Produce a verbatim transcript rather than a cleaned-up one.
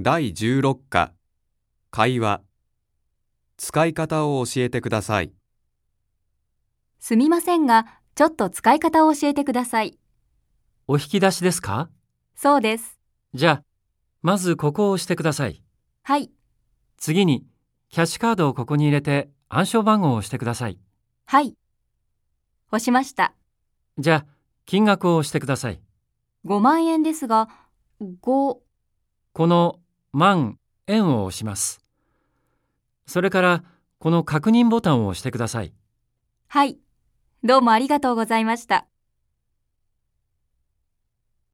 だいじゅうろっか会話。使い方を教えてください。 すみませんが、ちょっと使い方を教えてください。 お引き出しですか？ そうです。 じゃあ、まずここを押してください。 はい。 次に、キャッシュカードをここに入れて暗証番号を押してください。 はい。押しました。 じゃあ、金額を押してください。 ごまんえんですが、ご、 この万円を押します。それから、この確認ボタンを押してください。 はい。どうもありがとうございました。